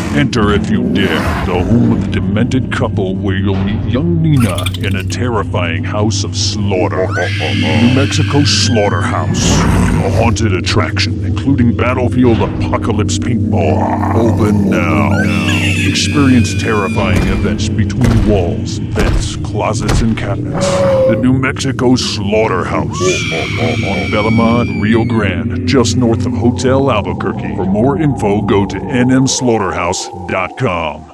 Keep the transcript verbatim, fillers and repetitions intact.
Enter if you dare, the home of the demented couple where you'll meet young Nina in a terrifying house of slaughter. New Mexico Slaughterhouse, a haunted attraction including Battlefield Apocalypse Paintball. Open now. Experience terrifying events between walls, vents, closets, and cabinets. The New Mexico Slaughterhouse on Bellamont, Rio Grande, just north of Hotel Albuquerque. For more info, go to n m slaughterhouse dot com.